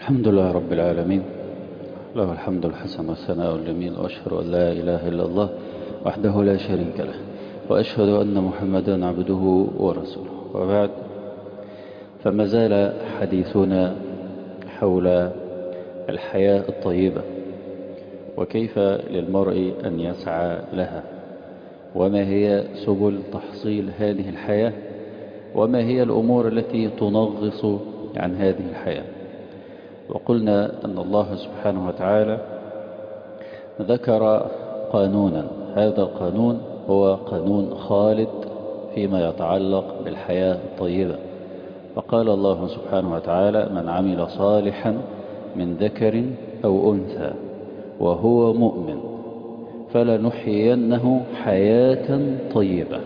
الحمد لله رب العالمين، له الحمد الحسن والثناء الجميل، وأشهد أن لا إله إلا الله وحده لا شريك له، وأشهد أن محمدا عبده ورسوله. وبعد، فما زال حديثنا حول الحياة الطيبة، وكيف للمرء أن يسعى لها، وما هي سبل تحصيل هذه الحياة، وما هي الأمور التي تنغص عن هذه الحياة. وقلنا أن الله سبحانه وتعالى ذكر قانونا، هذا القانون هو قانون خالد فيما يتعلق بالحياة الطيبة. فقال الله سبحانه وتعالى: من عمل صالحا من ذكر أو أنثى وهو مؤمن فلنحيينه حياة طيبة،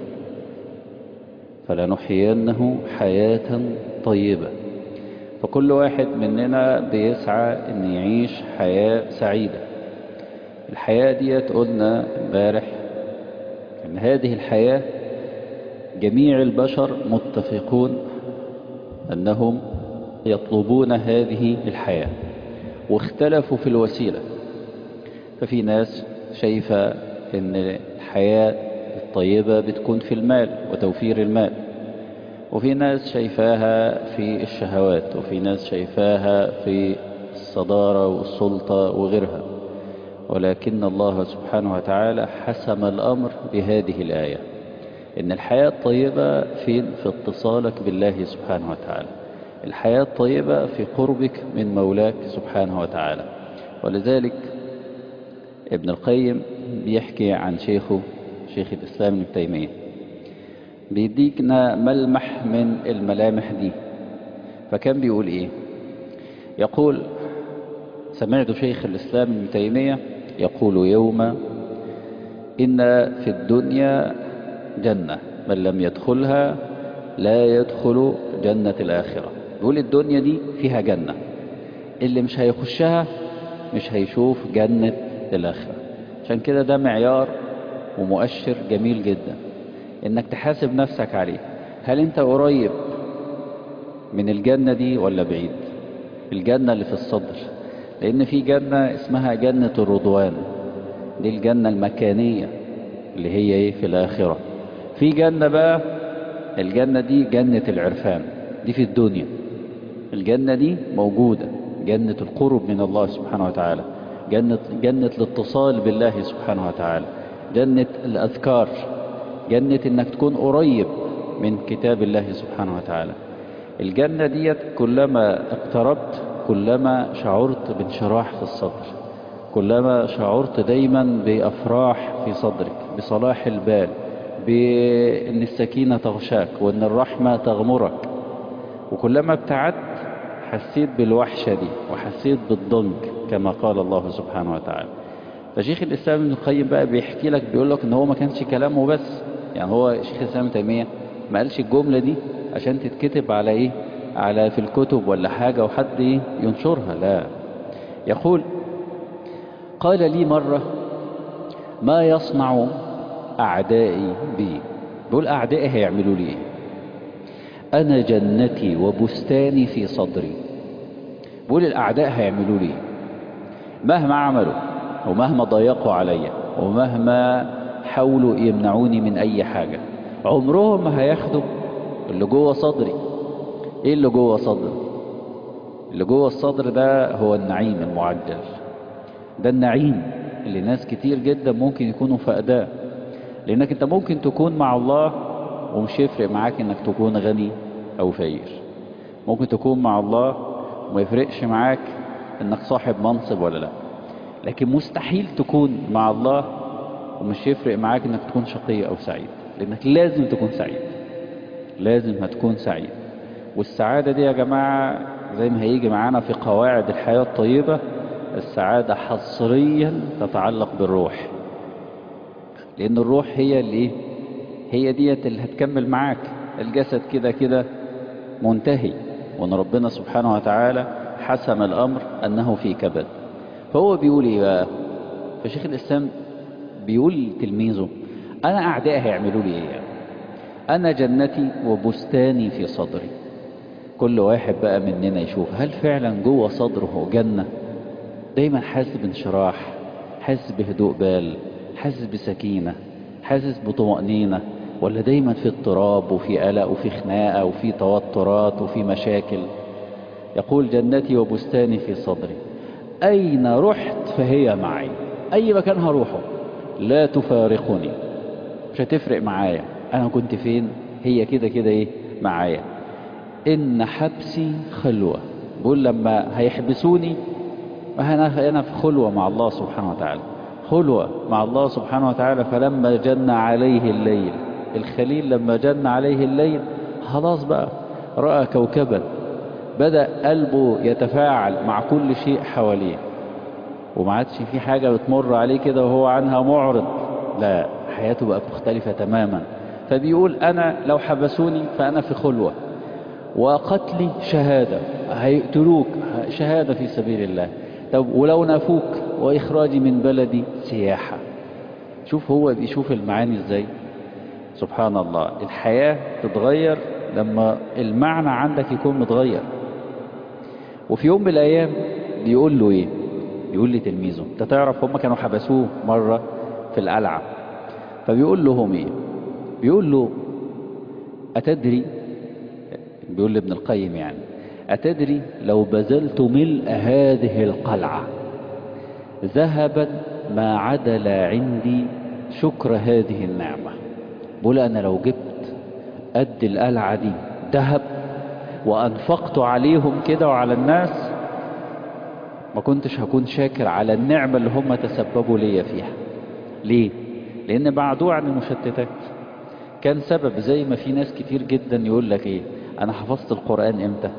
فلنحيينه حياة طيبة. فكل واحد مننا بيسعى أن يعيش حياة سعيدة. الحياة دي قلنا امبارح أن هذه الحياة جميع البشر متفقون أنهم يطلبون هذه الحياة، واختلفوا في الوسيلة. ففي ناس شايفة أن الحياة الطيبة بتكون في المال وتوفير المال، وفي ناس شايفاها في الشهوات، وفي ناس شايفاها في الصدارة والسلطة وغيرها. ولكن الله سبحانه وتعالى حسم الأمر بهذه الآية، إن الحياة الطيبة في اتصالك بالله سبحانه وتعالى، الحياة الطيبة في قربك من مولاك سبحانه وتعالى. ولذلك ابن القيم بيحكي عن شيخه شيخ الإسلام ابن تيمية، بيديكنا ملمح من الملامح دي. فكان بيقول ايه؟ يقول: سمعت شيخ الإسلام ابن تيمية يقول يوما: إن في الدنيا جنة من لم يدخلها لا يدخل جنة الآخرة. بيقول الدنيا دي فيها جنة، اللي مش هيخشها مش هيشوف جنة الآخرة. عشان كده ده معيار ومؤشر جميل جدا انك تحاسب نفسك عليه. هل انت قريب من الجنة دي ولا بعيد؟ الجنة اللي في الصدر، لان في جنة اسمها جنة الرضوان، دي الجنة المكانية اللي هي ايه في الآخرة. في جنة بقى، الجنة دي جنة العرفان، دي في الدنيا. الجنة دي موجودة، جنة القرب من الله سبحانه وتعالى، جنة الاتصال بالله سبحانه وتعالى، جنة الأذكار، جنة انك تكون قريب من كتاب الله سبحانه وتعالى. الجنة ديت كلما اقتربت كلما شعرت بانشراح في الصدر، كلما شعرت دايما بأفراح في صدرك، بصلاح البال، بأن السكينة تغشاك وأن الرحمة تغمرك. وكلما ابتعدت حسيت بالوحشة دي وحسيت بالضنك كما قال الله سبحانه وتعالى. فشيخ الإسلام ابن القيم بقى بيحكي لك، بيقول لك ان هو ما كانش كلامه بس، يعني هو شيخ الإسلام ابن تيمية ما قالش الجملة دي عشان تتكتب على ايه، على في الكتب ولا حاجة وحد ايه ينشرها، لا. يقول: قال لي مرة: ما يصنع أعدائي بي؟ بيقول أعدائي هيعملوا لي ايه؟ أنا جنتي وبستاني في صدري. بيقول الأعداء هيعملوا لي مهما عملوا ومهما ضيقوا عليا ومهما حاولوا يمنعوني من أي حاجة، عمرهم ما هياخدوا اللي جوه صدري. إيه اللي جوه صدري؟ اللي جوه الصدر ده هو النعيم المعجل، ده النعيم اللي ناس كتير جدا ممكن يكونوا فقداه. لأنك أنت ممكن تكون مع الله ومش يفرق معاك إنك تكون غني أو فقير، ممكن تكون مع الله وما يفرقش معاك إنك صاحب منصب ولا لا، لكن مستحيل تكون مع الله ومش يفرق معاك انك تكون شقي او سعيد، لانك لازم تكون سعيد، لازم هتكون سعيد. والسعادة دي يا جماعة زي ما هيجي معانا في قواعد الحياة الطيبة، السعادة حصريا تتعلق بالروح، لان الروح هي اللي هي ديت اللي هتكمل معاك. الجسد كده كده منتهي، وان ربنا سبحانه وتعالى حسم الامر انه في كبد. فهو بيقول ايه بقى؟ فشيخ الإسلام بيقول لتلميذه: أنا أعدائي هيعملوا لي إيه؟ أنا جنتي وبستاني في صدري. كل واحد بقى مننا يشوف هل فعلا جوه صدره جنة، دايما حاسس بانشراح، حاسس بهدوء بال، حاسس بسكينة، حاسس بطمأنينة، ولا دايما في اضطراب وفي قلق وفي خناقة وفي توترات وفي مشاكل. يقول جنتي وبستاني في صدري، أين رحت فهي معي، أي مكان هروحه لا تفارقني، مش هتفرق معايا أنا كنت فين، هي كده كده إيه معايا. إن حبسي خلوة، بقول لما هيحبسوني أنا في خلوة مع الله سبحانه وتعالى، خلوة مع الله سبحانه وتعالى. فلما جن عليه الليل، الخليل لما جن عليه الليل خلاص بقى رأى كوكبا، بدأ قلبه يتفاعل مع كل شيء حواليه، وما عادش في حاجة بتمر عليه كده وهو عنها معرض، لا، حياته بقت مختلفة تماما. فبيقول أنا لو حبسوني فأنا في خلوة، وقتلي شهادة، هيقتلوك شهادة في سبيل الله. طب ولو نافوك وإخراجي من بلدي سياحة. شوف هو بيشوف المعاني ازاي. سبحان الله، الحياة تتغير لما المعنى عندك يكون متغير. وفي يوم من الأيام بيقول له ايه، بيقول لتلميذه، انت تعرف هم كانوا حبسوه مرة في القلعة، فبيقول لهم ايه، بيقول له أتدري، بيقول لابن القيم يعني، أتدري لو بذلت ملء هذه القلعة ذهبا ما عدل عندي شكر هذه النعمة. بقول أنا لو جبت قد القلعة دي ذهب وأنفقت عليهم كده وعلى الناس، ما كنتش هكون شاكر على النعمة اللي هم تسببوا لي فيها. ليه؟ لأن بعدوه عن المشتتات. كان سبب زي ما في ناس كتير جدا يقول لك ايه، انا حفظت القرآن امتى؟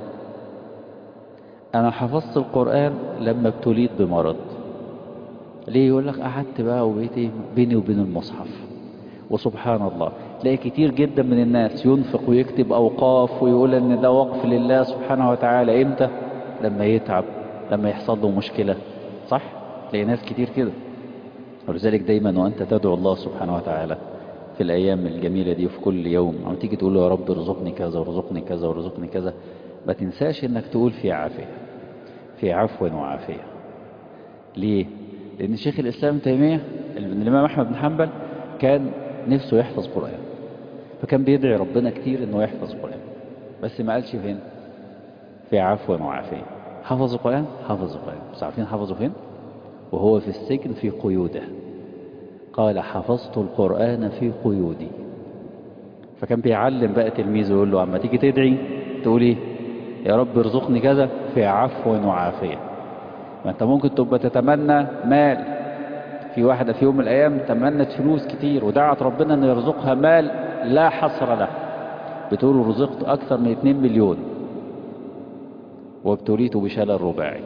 انا حفظت القرآن لما ابتليت بمرض. ليه؟ يقول لك قعدت بقى وبقيت ايه بيني وبين المصحف. وسبحان الله تلاقي كتير جدا من الناس ينفق ويكتب اوقاف ويقول ان ده وقف لله سبحانه وتعالى امتى؟ لما يتعب، لما يحصل له مشكلة. صح؟ تلاقي ناس كتير كده. ولذلك دايما وانت تدعو الله سبحانه وتعالى في الأيام الجميلة دي وفي كل يوم عم تيجي تقول له يا رب ارزقني كذا وارزقني كذا وارزقني كذا، ما تنساش انك تقول في عافية، في عفو وعافية. ليه؟ لأن شيخ الإسلام تيمية الإمام أحمد بن حنبل كان نفسه يحفظ قرآن، فكان بيدعي ربنا كتير انه يحفظ قرآن، بس ما قالش فين، في عفو وعافية. حفظ القرآن، حفظ القرآن، بس عارفين حفظه فين؟ وهو في السجن في قيوده. قال حفظت القرآن في قيودي. فكان بيعلم بقى تلميذه يقول له اما تيجي تدعي تقول ايه، يا رب ارزقني كذا في عفو وعافية. ما انت ممكن تبقى تتمنى مال، في واحدة في يوم من الايام تمنت فلوس كتير ودعت ربنا ان يرزقها مال لا حصر له، بتقول رزقت اكثر من 2 مليون وابتليت بشلل رباعي.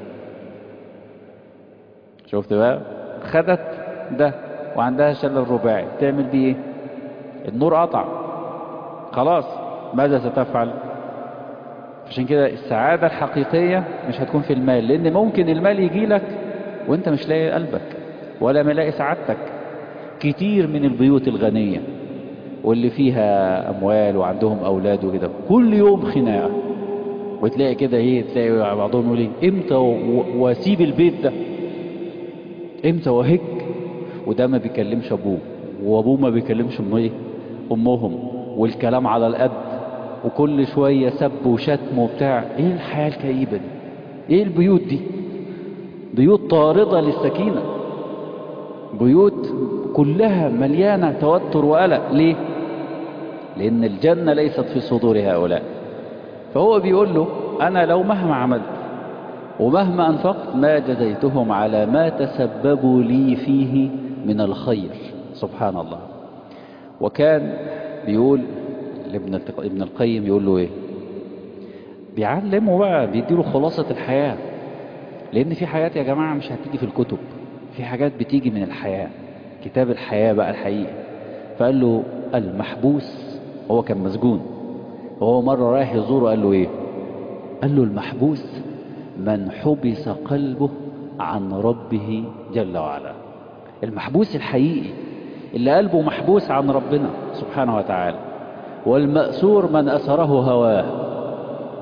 شفت بقى، خدت ده وعندها شلل رباعي، تعمل بيه ايه؟ النور قطع خلاص، ماذا ستفعل؟ عشان كده السعادة الحقيقية مش هتكون في المال، لأن ممكن المال يجي لك وانت مش لاقي قلبك ولا ملاقي سعادتك. كتير من البيوت الغنية واللي فيها أموال وعندهم أولاد وكده كل يوم خناقة، وتلاقي كده ايه، تلاقي بعضهم يقول ايه امتى واسيب البيت ده، امتى وهج، وده ما بيكلمش ابوه وابوه ما بيكلمش امهم، والكلام على القد، وكل شوية سب وشتم وبتاع. ايه الحياة الكئيبة دي؟ ايه البيوت دي؟ بيوت طاردة للسكينة، بيوت كلها مليانة توتر وقلق. ليه؟ لان الجنة ليست في صدور هؤلاء. فهو بيقول له انا لو مهما عملت ومهما انفقت ما جزيتهم على ما تسببوا لي فيه من الخير. سبحان الله. وكان بيقول ابن القيم يقول له ايه، بيعلمه بقى، بيديله خلاصة الحياة، لان في حياة يا جماعة مش هتيجي في الكتب، في حاجات بتيجي من الحياة، كتاب الحياة بقى الحقيقي. فقال له المحبوس، هو كان مسجون، وهو مرة رايح يزوره قال له ايه، قال له المحبوس من حبس قلبه عن ربه جل وعلا. المحبوس الحقيقي اللي قلبه محبوس عن ربنا سبحانه وتعالى. والمأسور من أسره هواه.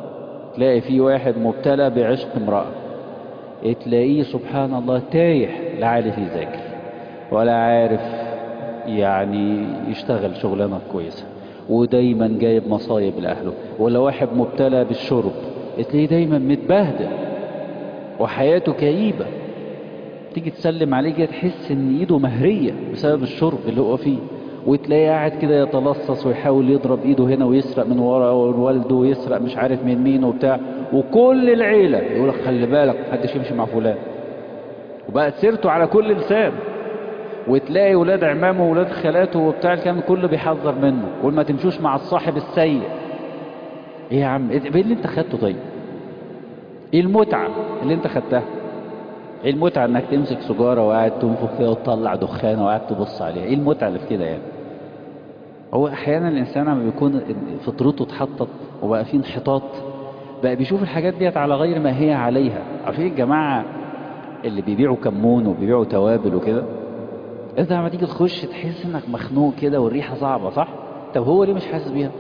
تلاقي في واحد مبتلى بعشق امرأة، تلاقيه سبحان الله تايه، لا عارف يذاكر ولا عارف يعني يشتغل شغلانة كويسة، ودايما جايب مصايب لأهله. ولا واحد مبتلى بالشرب، تلاقيه دايما متبهدل وحياته كئيبة. تيجي تسلم عليه كده تحس ان ايده مهرية بسبب الشرب اللي هو فيه، وتلاقيه قاعد كده يتلصص ويحاول يضرب ايده هنا ويسرق من ورا والده ويسرق مش عارف من مين وبتاع، وكل العيلة يقول لك خلي بالك محدش يمشي مع فلان، وبقت سيرته على كل لسان. وتلاقي ولاد عمامه وولاد خالاته وبتاع الكلام كله بيحذر منه، يقول ما تمشوش مع الصاحب السيء. ايه يا عم، ايه اللي انت خدته؟ طيب ايه المتعة اللي انت خدتها؟ ايه المتعة انك تمسك سجارة وقاعد تنفخ فيها وتطلع دخانة وقاعد تبص عليها؟ ايه المتعة اللي في كده يعني؟ هو احيانا الانسان لما بيكون فطرته اتحطت وبقى فيه انحطاط، بقى بيشوف الحاجات ديت على غير ما هي عليها. عارفين الجماعة اللي بيبيعوا كمون وبيبيعوا توابل وكده، انت لما تيجي تخش تحس انك مخنوق كده والريحة صعبة، صح؟ طب هو ليه مش حاسس بيها؟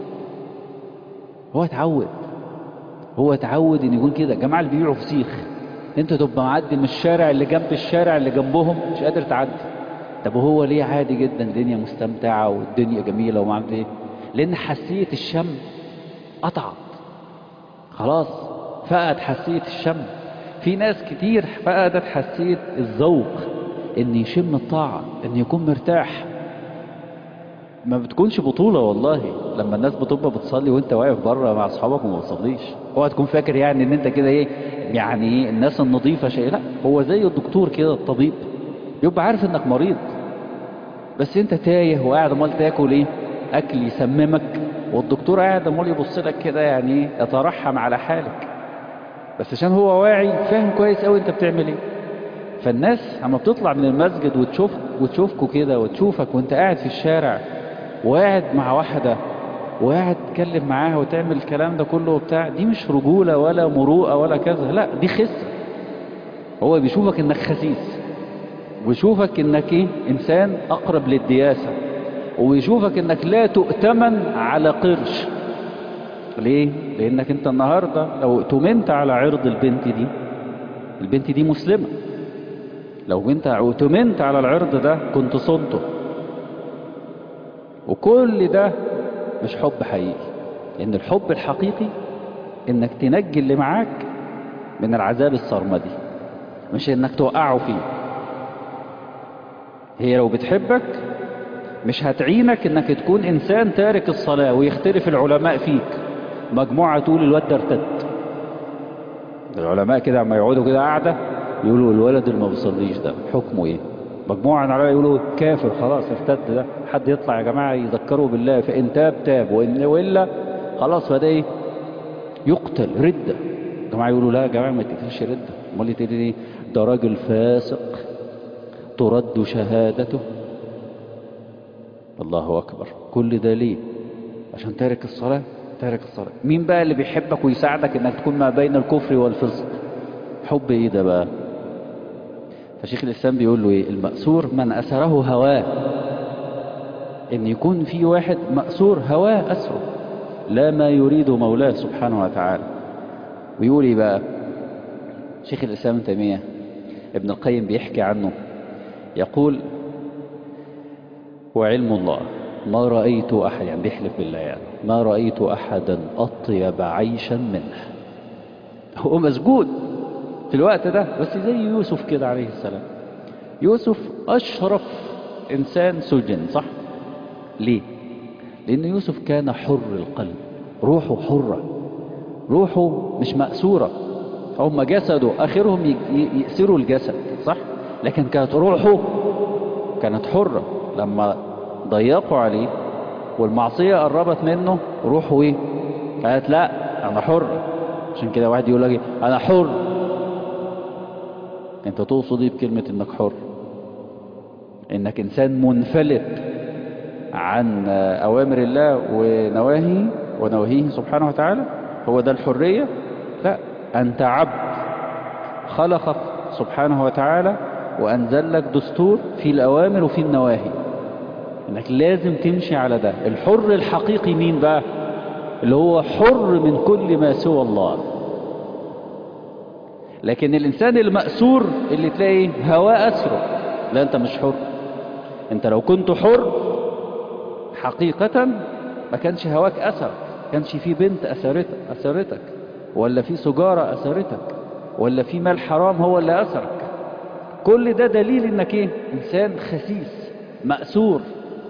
هو اتعود، هو اتعود ان يكون كده. الجماعة اللي بيبيعوا فسيخ، انت تبقى معدي من الشارع اللي جنب الشارع اللي جنبهم مش قادر تعدي. طب وهو ليه عادي جدا، الدنيا مستمتعة والدنيا جميلة وما عارف ايه؟ لان حساسية الشم قطعت خلاص، فقد حساسية الشم. في ناس كتير فقدت حساسية الذوق، ان يشم الطاعة، ان يكون مرتاح. ما بتكونش بطولة والله لما الناس بتبقى بتصلي وانت واقف بره مع اصحابك وما بتصليش. اوعى تكون فاكر يعني ان انت كده ايه، يعني ايه الناس النظيفة شيء. لا، هو زي الدكتور كده، الطبيب يبقى عارف انك مريض، بس انت تايه وقاعد امال تاكل ايه؟ اكل يسممك، والدكتور قاعد امال يبص لك كده يعني ايه، يترحم على حالك، بس عشان هو واعي فاهم كويس قوي انت بتعمل ايه. فالناس اما بتطلع من المسجد وتشوفكوا كده وتشوفك وانت قاعد في الشارع وقاعد مع واحدة وقاعد تتكلم معاها وتعمل الكلام ده كله وبتاع، دي مش رجولة ولا مروءة ولا كذا، لا دي خسة. هو بيشوفك انك خسيس، ويشوفك انك ايه، انسان اقرب للدياسة، ويشوفك انك لا تؤتمن على قرش. ليه؟ لانك انت النهاردة لو ائتمنت على عرض البنت دي، البنت دي مسلمة، لو انت ائتمنت على العرض ده كنت صنته. وكل ده مش حب حقيقي، لان الحب الحقيقي انك تنجي اللي معاك من العذاب السرمدي، مش انك توقعه فيه. هي لو بتحبك مش هتعينك انك تكون انسان تارك الصلاة ويختلف العلماء فيك. مجموعة تقول الواد ده ارتد، العلماء كده عما يقعدوا كده قاعدة يقولوا الولد اللي ما بيصليش ده حكمه ايه. مجموعة من العلماء يقولوا كافر خلاص ارتد ده. حد يطلع يا جماعة يذكروا بالله، فإن تاب تاب وإلا خلاص فده ايه، يقتل ردة. الجماعة يقولوا لا يا جماعة ما تقتلش ردة، امال يتقتل ايه؟ ده راجل فاسق ترد شهادته. الله أكبر. كل ده ليه؟ عشان تارك الصلاة. تارك الصلاة. مين بقى اللي بيحبك ويساعدك انك تكون ما بين الكفر والفسق؟ حب ايه ده بقى؟ فشيخ الإسلام بيقول له ايه؟ المأسور من أسره هواه. ان يكون في واحد مأسور هواه أسره، لا ما يريد مولاه سبحانه وتعالى. ويقول ايه بقى شيخ الإسلام ابن تيمية؟ ابن القيم بيحكي عنه يقول وعلم الله ما رأيت أحد، يعني بيحلف بالله يعني، ما رأيت أحدا أطيب عيشا منه. هو مسجود في الوقت ده بس زي يوسف كده عليه السلام. يوسف أشرف إنسان سجن، صح؟ ليه؟ لأن يوسف كان حر القلب، روحه حرة، روحه مش مأسورة. هم جسده آخرهم يأسروا الجسد، صح؟ لكن كانت روحه كانت حرة. لما ضيقوا عليه والمعصية قربت منه، روحه ايه؟ قالت لا انا حر. عشان كده واحد يقول لك انا حر، انت تقصد ايه بكلمة انك حر؟ انك انسان منفلت عن اوامر الله ونواهيه سبحانه وتعالى، هو ده الحرية؟ لا، انت عبد خلقك سبحانه وتعالى وانزل لك دستور في الاوامر وفي النواهي، انك لازم تمشي على ده. الحر الحقيقي مين بقى؟ اللي هو حر من كل ما سوى الله. لكن الإنسان المأسور اللي تلاقي هواه أسره، لا أنت مش حر. أنت لو كنت حر حقيقة ما كانش هواك أسرك، كانش في بنت أسرتك، ولا في سجارة أسرتك، ولا في مال حرام هو اللي أسرك. كل ده دليل إنك إيه؟ إنسان خسيس مأسور.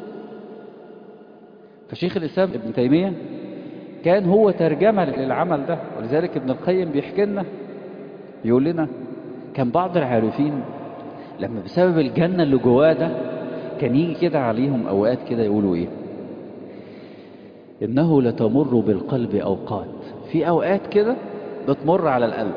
فشيخ الإسلام ابن تيمية كان هو ترجمة للعمل ده. ولذلك ابن القيم بيحكي لنا، يقول لنا كان بعض العارفين لما بسبب الجنة اللي جواه ده كان يجي كده عليهم أوقات كده يقولوا إيه؟ إنه لتمر بالقلب أوقات. في أوقات كده بتمر على القلب،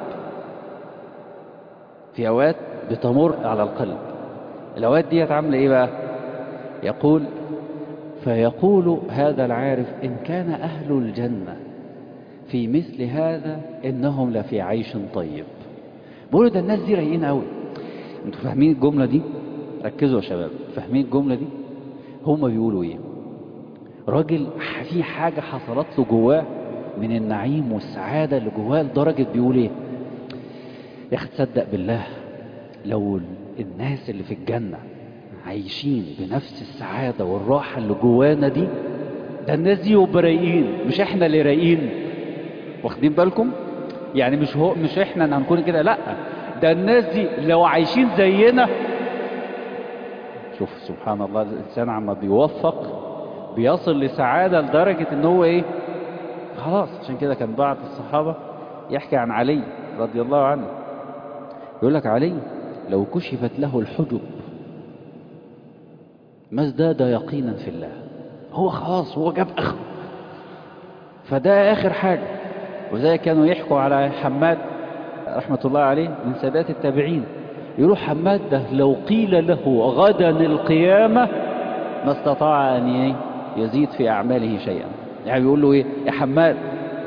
في أوقات بتمر على القلب. الأوقات دي عاملة إيه بقى؟ يقول فيقول هذا العارف إن كان أهل الجنة في مثل هذا إنهم لفي عيش طيب. بقولوا ده الناس دي رايقين قوي. انتوا فاهمين الجملة دي؟ ركزوا يا شباب، فاهمين الجملة دي؟ هم بيقولوا ايه؟ راجل في حاجة حصلت له جواه من النعيم والسعادة اللي جواه لدرجة بيقول ايه؟ يا اخي تصدق بالله لو الناس اللي في الجنة عايشين بنفس السعادة والراحة اللي جوانا دي، ده الناس دي يبقوا رايقين، مش احنا اللي رايقين. واخدين بالكم؟ يعني مش احنا اللي هنكون كده، لا، ده الناس دي لو عايشين زينا. شوف سبحان الله، الانسان عما بيوفق بيصل لسعادة لدرجة ان هو ايه؟ خلاص. عشان كده كان بعض الصحابة يحكي عن علي رضي الله عنه، يقول لك علي لو كشفت له الحجب ما ازداد يقينا في الله. هو خلاص هو جاب اخره، فده اخر حاجة. وزي كانوا يحكوا على حماد رحمة الله عليه من سادات التابعين، يقولوا حماد ده لو قيل له غدا القيامة ما استطاع أن يزيد في أعماله شيئا. يعني بيقول له إيه يا حماد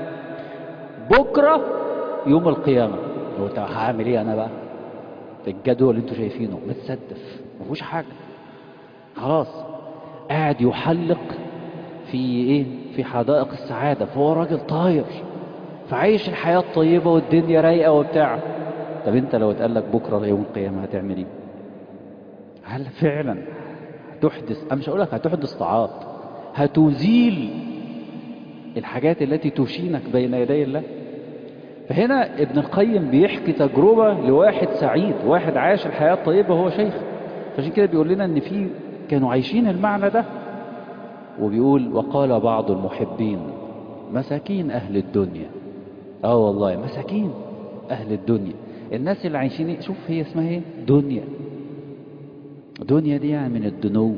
بكرة يوم القيامة، لو هعمل إيه أنا بقى؟ الجدول اللي انتوا شايفينه متسدف مفيهوش حاجة، خلاص قاعد يحلق في إيه؟ في حدائق السعادة، فهو راجل طاير فعايش الحياة الطيبة والدنيا رايقة وبتاع. طب انت لو اتقال لك بكرة يوم القيامة هتعمل ايه؟ هل فعلا هتحدث؟ انا مش هقول لك هتحدث طاعات، هتزيل الحاجات التي تشينك بين يدي الله. فهنا ابن القيم بيحكي تجربة لواحد سعيد، واحد عاش الحياة الطيبة وهو شيخ. فعشان كده بيقول لنا ان في كانوا عايشين المعنى ده. وبيقول وقال بعض المحبين مساكين اهل الدنيا. والله مساكين اهل الدنيا، الناس اللي عايشين شوف هي اسمها ايه؟ دنيا. دنيا دي يعني من الدنو،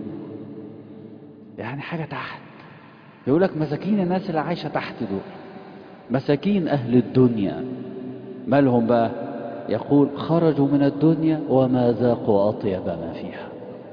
يعني حاجة تحت. يقول لك مساكين الناس اللي عايشة تحت دول، مساكين اهل الدنيا. مالهم بقى؟ يقول خرجوا من الدنيا وما ذاقوا اطيب ما فيها.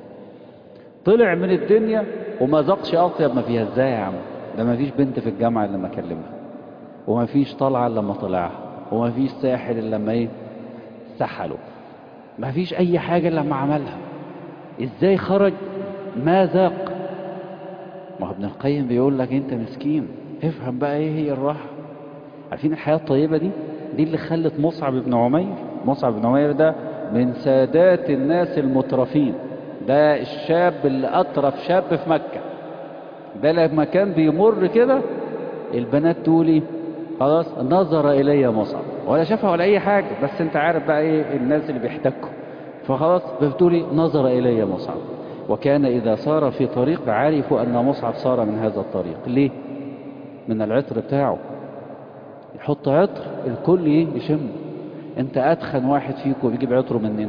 طلع من الدنيا وما ذاقش اطيب ما فيها. ازاي يا عم؟ ده ما فيش بنت في الجامعة الا لما اكلمها، وما فيش طلعة الا لما طلعها، وما فيش ساحل الا لما ايه؟ سحله. ما فيش اي حاجة الا لما عملها. ازاي خرج؟ ما ذاق. ما هو ابن القيم بيقول لك انت مسكين، افهم بقى ايه هي الراحة. عارفين الحياة الطيبة دي اللي خلت مصعب بن عمير. مصعب بن عمير ده من سادات الناس المترفين، ده الشاب اللي أطرف شاب في مكة. ده لما كان بيمر كده البنات تقولي خلاص نظر إلي مصعب، ولا شافها ولا أي حاجة، بس انت عارف بقى ايه الناس اللي بيحتكوا، فخلاص بتقولي نظر إلي مصعب. وكان إذا صار في طريق عرفوا أن مصعب صار من هذا الطريق. ليه؟ من العطر بتاعه. يحط عطر الكل يشم. انت أدخن واحد فيكم بيجيب عطره منين؟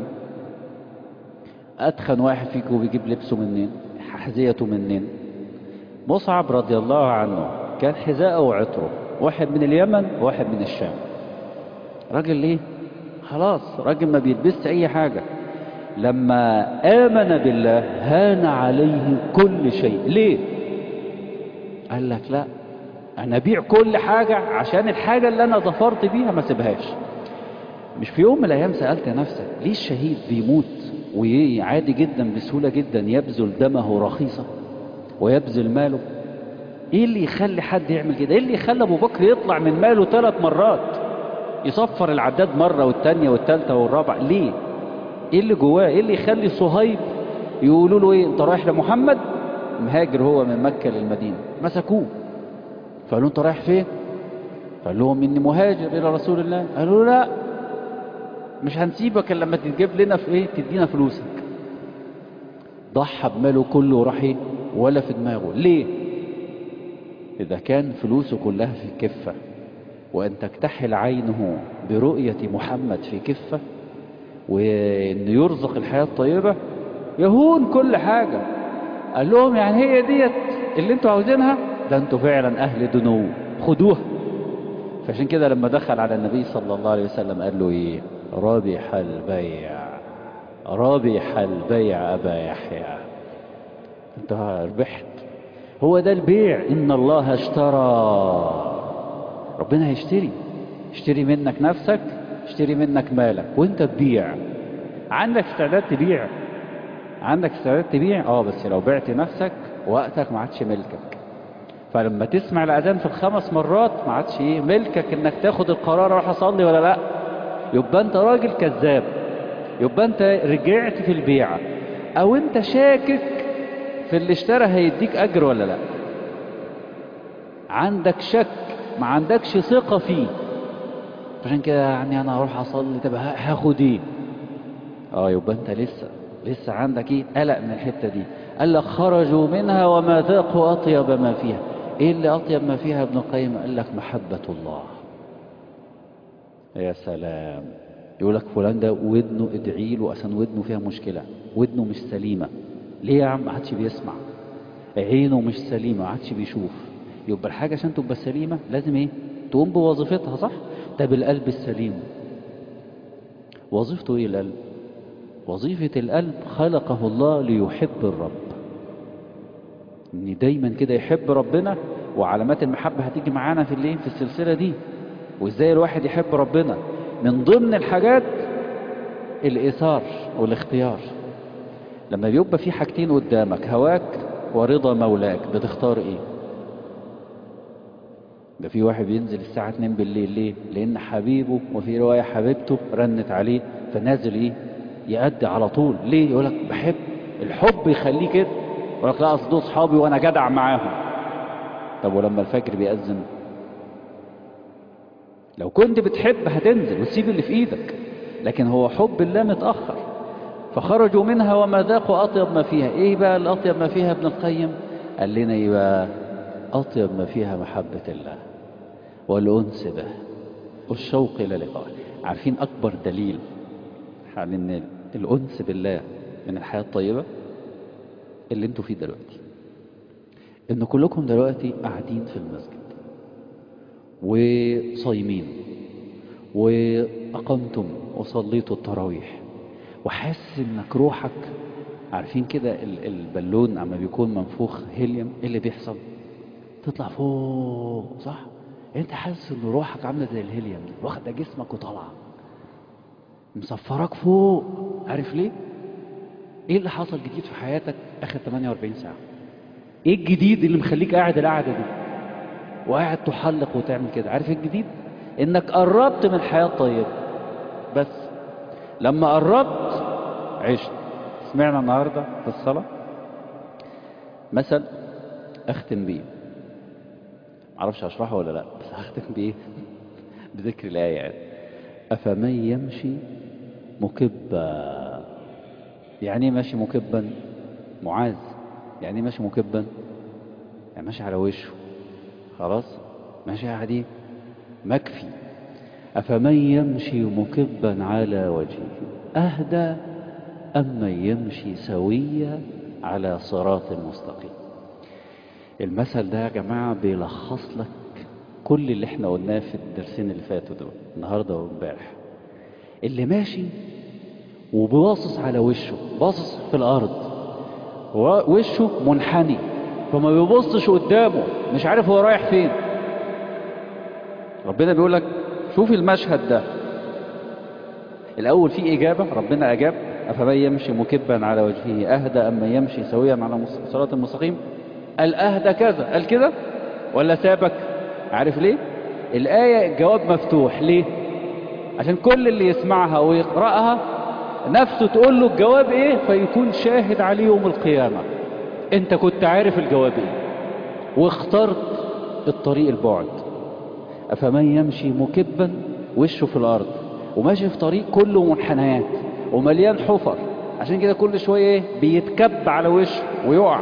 أدخن واحد فيكم بيجيب لبسه منين؟ حذيته منين؟ مصعب رضي الله عنه كان حذاءه وعطره واحد من اليمن وواحد من الشام. راجل ليه؟ خلاص راجل ما بيلبسش أي حاجة. لما آمن بالله هان عليه كل شيء. ليه؟ قال لك لا، أنا أبيع كل حاجة عشان الحاجة اللي أنا ظفرت بيها ما سيبهاش. مش في يوم من الأيام سألت نفسك ليه الشهيد بيموت وعادي جدا بسهولة جدا يبذل دمه رخيصة ويبذل ماله؟ ايه اللي يخلي حد يعمل كده؟ ايه اللي يخلي ابو بكر يطلع من ماله 3 مرات؟ يصفر العداد مرة والتانية والتالتة والرابعة ليه؟ ايه اللي جواه؟ ايه اللي يخلي صهيب يقولوا له ايه انت رايح لمحمد؟ مهاجر هو من مكة للمدينة. مسكوه فقالوا انت رايح فين؟ فقال لهم اني مهاجر الى رسول الله. قالوا له لا مش هنسيبك الا لما تجيب لنا في ايه، تدينا فلوسك. ضحى بماله كله وراح ايه ولا في دماغه. ليه؟ اذا كان فلوسه كلها في كفة وان تكتحل عينه برؤية محمد في كفة وان يرزق الحياة الطيبة يهون كل حاجة. قال لهم يعني هي ديت اللي انتوا عاوزينها؟ ده انتوا فعلا اهل دنو، خدوها. فعشان كده لما دخل على النبي صلى الله عليه وسلم قال له ايه؟ رابح البيع، رابح البيع ابا يحيى. انت ربحت. هو ده البيع. ان الله اشترى. ربنا هيشتري، اشتري منك نفسك، اشتري منك مالك وانت تبيع. عندك استعداد تبيع؟ عندك استعداد تبيع؟ بس لو بعت نفسك وقتك ما عادش ملكك. فلما تسمع الاذان في الخمس مرات ما عادش ايه ملكك انك تاخد القرار راح اصلي ولا لا. يبقى انت راجل كذاب، يبقى انت رجعت في البيعة، او انت شاكك في اللي اشترى هيديك اجر ولا لا. عندك شك، ما عندكش ثقة فيه. عشان كده يعني انا هروح اصلي، طب هاخد ايه؟ يبقى انت لسه عندك ايه قلق من الحتة دي. قال لك خرجوا منها وما ذاقوا اطيب ما فيها. ايه اللي اطيب ما فيها ابن القيم؟ قال لك محبة الله. يا سلام. يقول لك فلان ده ودنه ادعي له عشان ودنه فيها مشكلة، ودنه مش سليمة. ليه يا عم؟ ما عادش بيسمع. عينه مش سليمة، ما عادش بيشوف. يبقى الحاجة عشان تبقى سليمة لازم ايه؟ تقوم بوظيفتها، صح؟ طب القلب السليم وظيفته ايه القلب؟ وظيفة القلب خلقه الله ليحب الرب، ان دايما كده يحب ربنا. وعلامات المحبة هتيجي معانا في الايه، في السلسلة دي. وازاي الواحد يحب ربنا؟ من ضمن الحاجات الايثار والاختيار. لما بيبقى في حاجتين قدامك، هواك ورضا مولاك، بتختار ايه؟ ده في واحد بينزل الساعة 2 بالليل ليه؟ لان حبيبه وفي رواية حبيبته رنت عليه فنازل ايه؟ يأدي على طول. ليه؟ يقولك بحب. الحب يخليه كده. يقولك لا اصل دول اصحابي وانا جدع معاهم. طب ولما الفجر بيأذن؟ لو كنت بتحب هتنزل وتسيب اللي في ايدك، لكن هو حب الله متأخر. فخرجوا منها وما ذاقوا اطيب ما فيها. ايه بقى الاطيب ما فيها ابن القيم؟ قال لنا ايه بقى؟ اطيب ما فيها محبة الله والانس به والشوق الى لقائه. عارفين اكبر دليل على ان الانس بالله من الحياة الطيبة اللي انتوا فيه دلوقتي؟ ان كلكم دلوقتي قاعدين في المسجد وصايمين واقمتم وصليتوا التراويح وحاسس انك روحك، عارفين كده البالون عما بيكون منفوخ هيليوم ايه اللي بيحصل؟ تطلع فوق، صح؟ انت حاسس ان روحك عامله زي الهيليوم دي، واخده جسمك وطالعه مصفراك فوق. عارف ليه؟ ايه اللي حصل جديد في حياتك اخر 48 ساعه؟ ايه الجديد اللي مخليك قاعد القعده دي وقاعد تحلق وتعمل كده؟ عارف ايه الجديد؟ انك قربت من الحياه الطيبه. بس لما قربت عشت. سمعنا النهارده في الصلاه مثل اختم بيه، معرفش اشرحه ولا لا، بس هختم بيه بذكر الايه يعني. افمن يمشي مكبا. يعني ايه ماشي مكبا؟ معاذ، يعني ايه ماشي مكبا؟ يعني ماشي على وشه، خلاص ماشي عادي مكفي. أفمن يمشي مكبا على وجهه أهدى أم من يمشي سويا على صراط مستقيم. المثل ده يا جماعة بيلخص لك كل اللي احنا قلناه في الدرسين اللي فاتوا دول، النهاردة وامبارح. اللي ماشي وباصص على وشه، باصص في الأرض، وشه منحني فما بيبصش قدامه، مش عارف هو رايح فين. ربنا بيقول لك شوف المشهد ده. الأول في إجابة، ربنا أجاب أفمن يمشي مكبا على وجهه أهدى أم من يمشي سويا على صراط المستقيم. قال أهدى كذا، قال كده ولا سابك؟ عارف ليه؟ الآية الجواب مفتوح. ليه؟ عشان كل اللي يسمعها ويقرأها نفسه تقول له الجواب ايه، فيكون شاهد عليه يوم القيامة. انت كنت عارف الجواب ايه واخترت الطريق البعد. أفمن يمشي مكبا وشه في الأرض وماشي في طريق كله منحنيات ومليان حفر، عشان كده كل شوية ايه بيتكب على وشه ويقع.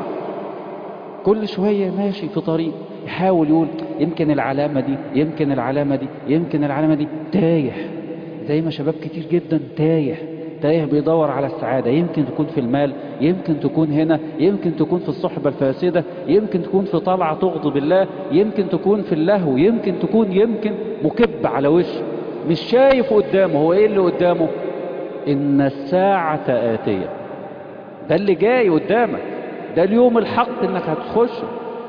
كل شوية ماشي في طريق يحاول يقول يمكن العلامة دي، يمكن العلامة دي، يمكن العلامة دي، تايه. زي ما شباب كتير جدا تايه بيدور على السعادة. يمكن تكون في المال، يمكن تكون هنا، يمكن تكون في الصحبة الفاسدة، يمكن تكون في طلعة تغضب الله، يمكن تكون في اللهو، يمكن مكب على وشه مش شايف قدامه. هو ايه اللي قدامه؟ إن الساعة آتية. ده اللي جاي قدامك، ده اليوم الحق انك هتخشه.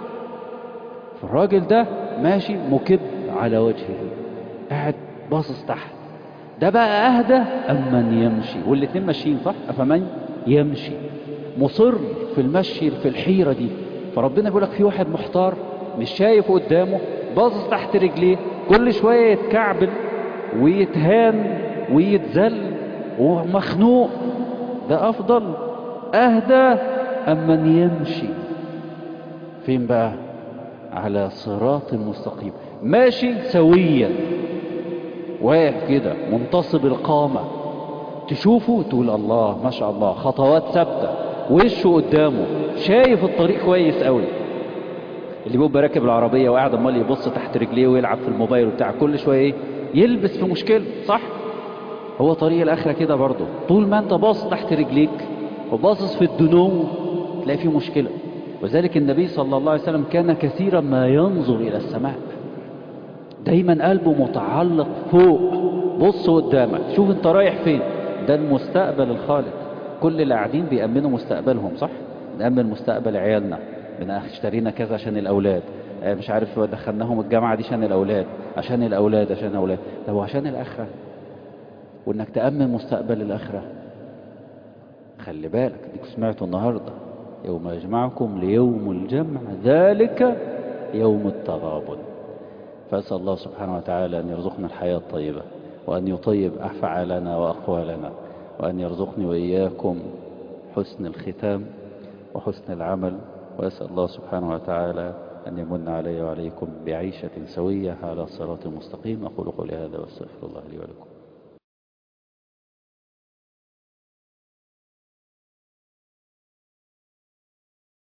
فالراجل ده ماشي مكب على وجهه قاعد باصص تحت. ده بقى اهدى ام من يمشي، والاتنين ماشيين صح. افمن يمشي مصر في المشي في الحيرة دي. فربنا بيقول لك في واحد محتار مش شايف قدامه، باصص تحت رجليه، كل شوية يتكعبل ويتهان ويتذل ومخنوق. ده افضل اهدى ام من يمشي فين بقى؟ على صراط مستقيم، ماشي سويا، واقف كده منتصب القامة، تشوفه تقول الله ما شاء الله، خطوات ثابتة، وشه قدامه، شايف الطريق كويس قوي. اللي بيبقى راكب العربية وقاعد امال يبص تحت رجليه ويلعب في الموبايل وبتاع، كل شوية ايه يلبس في مشكلة صح. هو طريق الآخرة كده برضه، طول ما انت باصص تحت رجليك وباصص في الدنو تلاقي فيه مشكلة. وذلك النبي صلى الله عليه وسلم كان كثيرا ما ينظر إلى السماء، دايما قلبه متعلق فوق. بص قدامك، شوف انت رايح فين. ده المستقبل الخالد. كل اللي قاعدين بيأمنوا مستقبلهم صح. نأمن مستقبل عيالنا، اشترينا كذا عشان الأولاد، مش عارف دخلناهم الجامعة دي عشان الأولاد، عشان الأولاد، عشان الأولاد. طب عشان الآخرة، وإنك تأمن مستقبل الآخرة. خلي بالك ديك سمعته النهاردة، يوم يجمعكم ليوم الجمع ذلك يوم التغابن. فأسأل الله سبحانه وتعالى أن يرزقنا الحياة الطيبة، وأن يطيب أفعالنا وأقوالنا، وأن يرزقني وإياكم حسن الختام وحسن العمل. وأسأل الله سبحانه وتعالى أن يمن علي وعليكم بعيشة سوية على صراط مستقيم. أقول قولي هذا واستغفر الله لي ولكم.